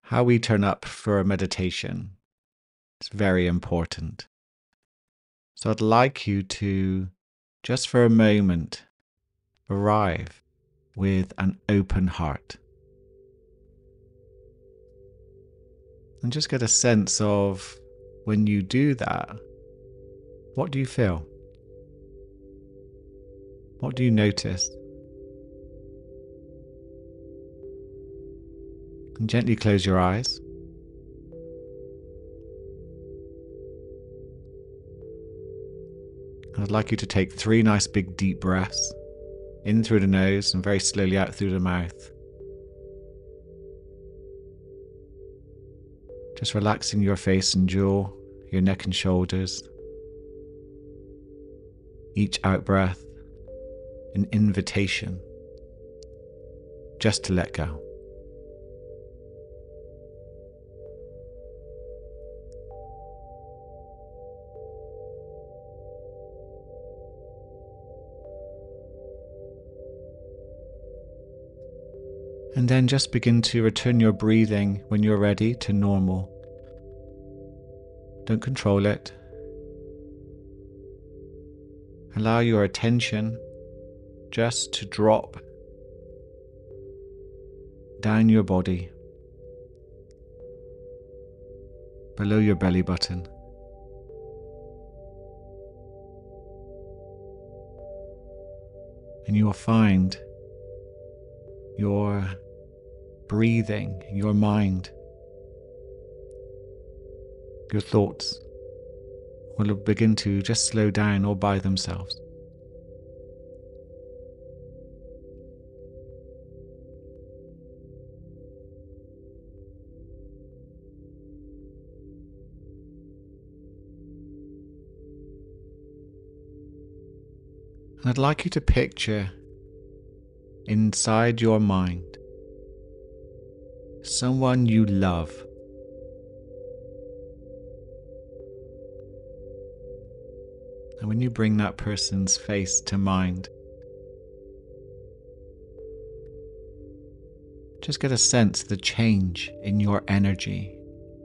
how we turn up for a meditation. It's very important. So I'd like you to, just for a moment, arrive with an open heart. And just get a sense of, when you do that, what do you feel? What do you notice? And gently close your eyes. I'd like you to take 3 nice big deep breaths, in through the nose and very slowly out through the mouth. Just relaxing your face and jaw, your neck and shoulders. Each out breath, an invitation just to let go. And then just begin to return your breathing when you're ready to normal. Don't control it. Allow your attention just to drop down your body, below your belly button. And you will find your breathing, your mind, your thoughts will begin to just slow down all by themselves. And I'd like you to picture inside your mind someone you love. And when you bring that person's face to mind, just get a sense of the change in your energy.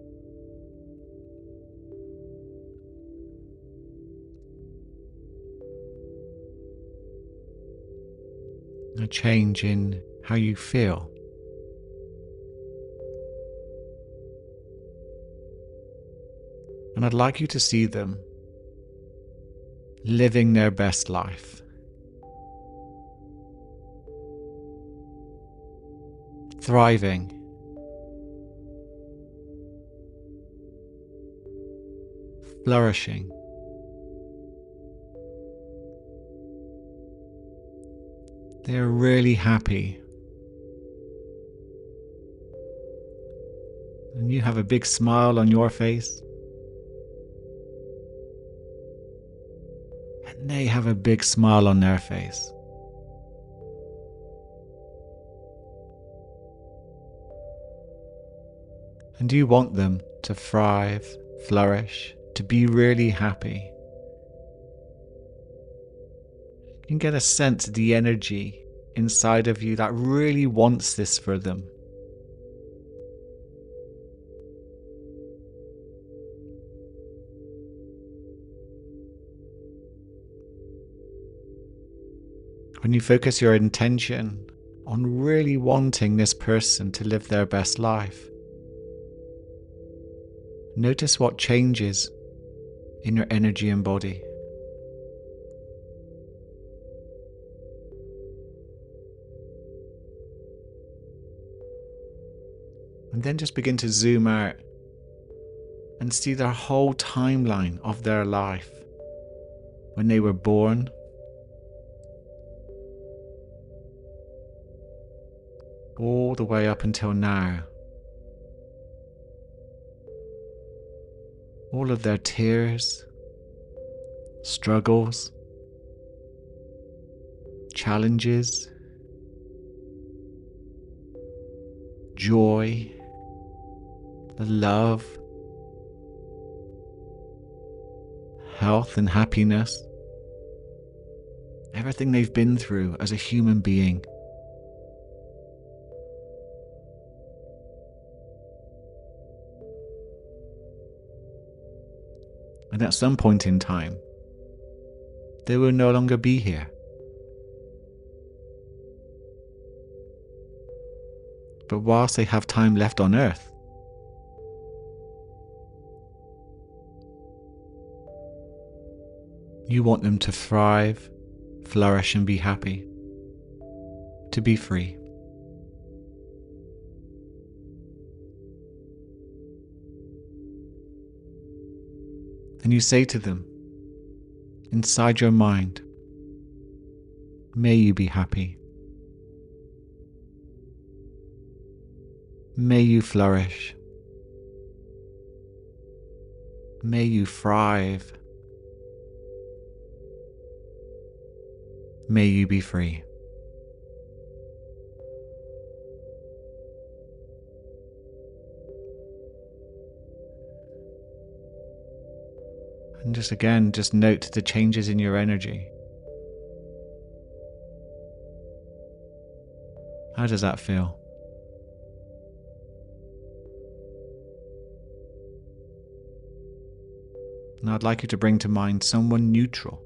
A change in how you feel. And I'd like you to see them living their best life. Thriving. Flourishing. They're really happy. And you have a big smile on your face. And they have a big smile on their face. And you want them to thrive, flourish, to be really happy. You can get a sense of the energy inside of you that really wants this for them. When you focus your intention on really wanting this person to live their best life, notice what changes in your energy and body. And then just begin to zoom out and see their whole timeline of their life. When they were born, all the way up until now. All of their tears, struggles, challenges, joy, the love, health and happiness, everything they've been through as a human being. And at some point in time, they will no longer be here. But whilst they have time left on earth, you want them to thrive, flourish, and be happy, to be free. And you say to them, inside your mind, may you be happy. May you flourish. May you thrive. May you be free. And just note the changes in your energy. How does that feel? Now I'd like you to bring to mind someone neutral.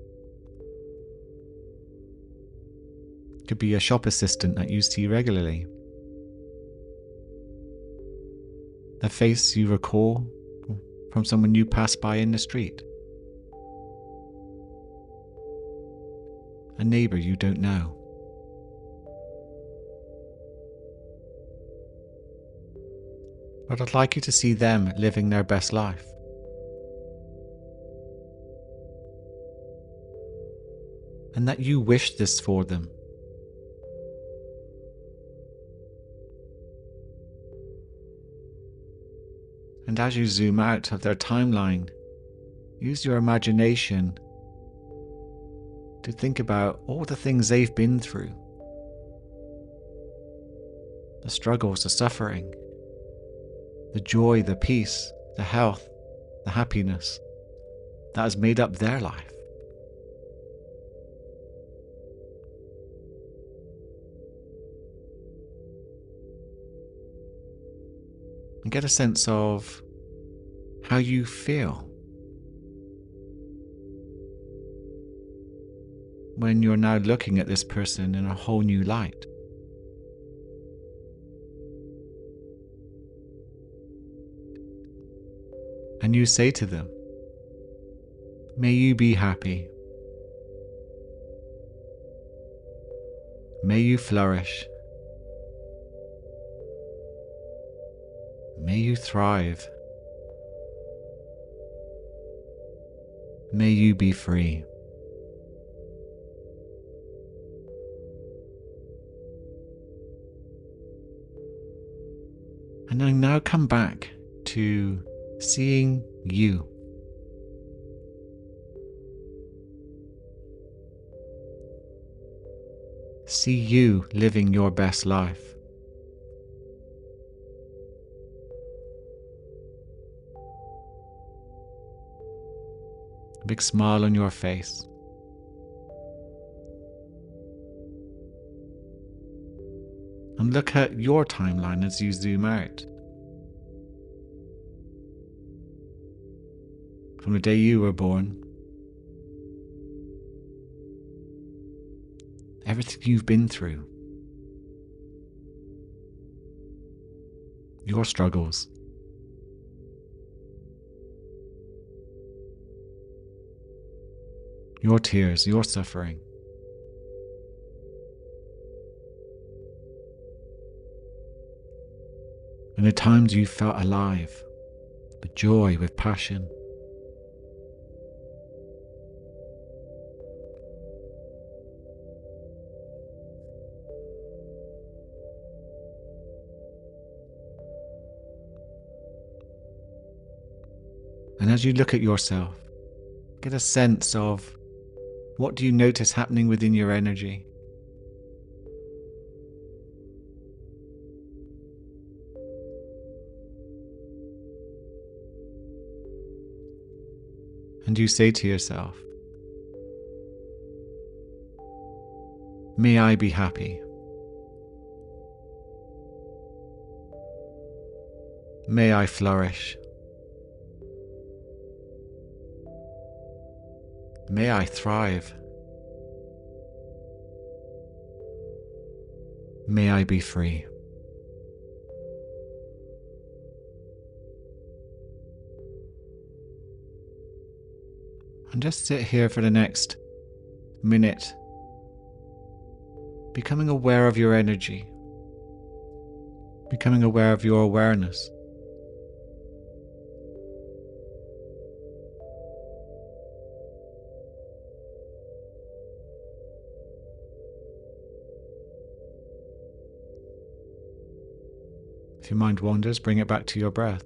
It could be a shop assistant that you see regularly. A face you recall from someone you pass by in the street. A neighbour you don't know. But I'd like you to see them living their best life. And that you wish this for them. And as you zoom out of their timeline, use your imagination to think about all the things they've been through. The struggles, the suffering, the joy, the peace, the health, the happiness that has made up their life. And get a sense of how you feel when you're now looking at this person in a whole new light. And you say to them, may you be happy. May you flourish. May you thrive. May you be free. And I now come back to seeing you. See you living your best life. A big smile on your face. And look at your timeline as you zoom out. From the day you were born, everything you've been through, your struggles, your tears, your suffering. And the times you felt alive, with joy, with passion. And as you look at yourself, get a sense of what do you notice happening within your energy. And you say to yourself, may I be happy. May I flourish. May I thrive. May I be free. And just sit here for the next minute, becoming aware of your energy, becoming aware of your awareness. If your mind wanders, bring it back to your breath.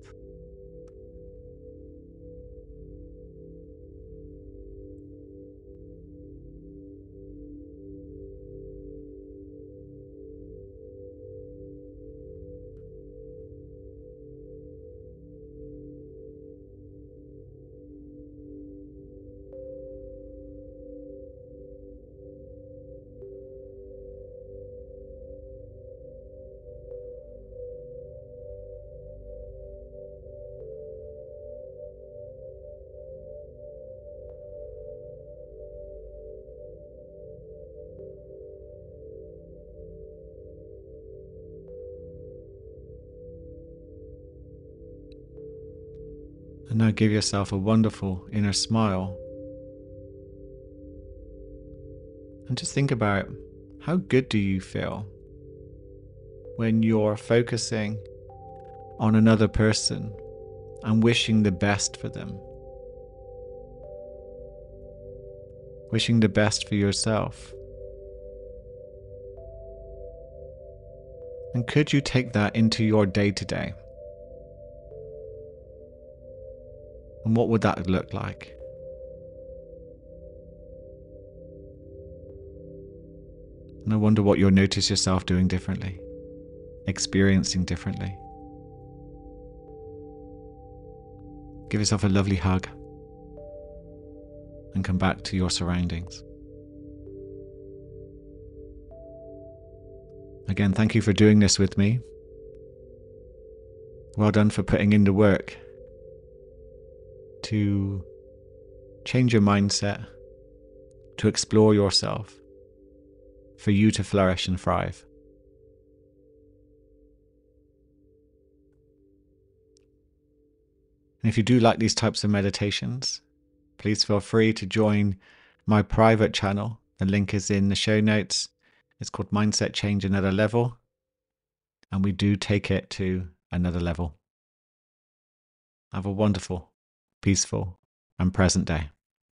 And now give yourself a wonderful inner smile. And just think about, how good do you feel when you're focusing on another person and wishing the best for them? Wishing the best for yourself. And could you take that into your day-to-day? And what would that look like? And I wonder what you'll notice yourself doing differently, experiencing differently. Give yourself a lovely hug and come back to your surroundings. Again, thank you for doing this with me. Well done for putting in the work to change your mindset, to explore yourself, for you to flourish and thrive. And if you do like these types of meditations, please feel free to join my private channel. The link is in the show notes. It's called Mindset Change Another Level. And we do take it to another level. Have a wonderful, peaceful, and present day.